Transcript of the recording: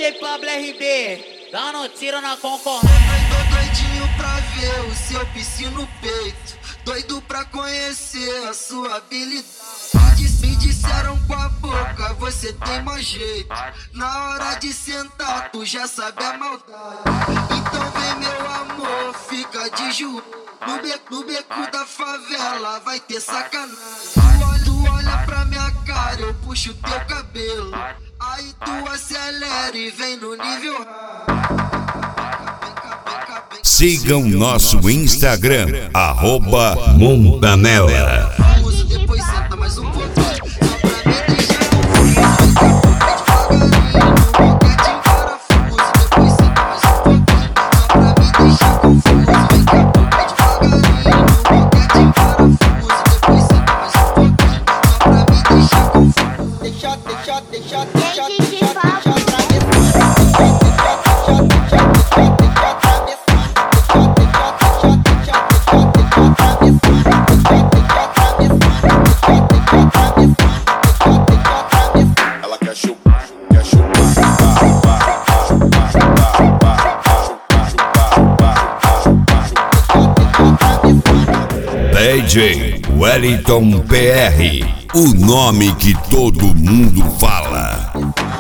DJ Pablo RB, dando tiro na concorrência. Tô doidinho pra ver o seu piscino no peito, doido pra conhecer a sua habilidade. Me disseram com a boca, você tem mais jeito. Na hora de sentar, tu já sabe a maldade. Então vem meu amor, fica de joelho. No beco da favela vai ter sacanagem. Tu olha pra minha cara, eu puxo teu cabelo. Aí tu acelera e vem no nível. Sigam nosso Instagram, @Montanella. Depois senta mais um pouquinho. DJ Wellington PR, o nome que todo mundo fala.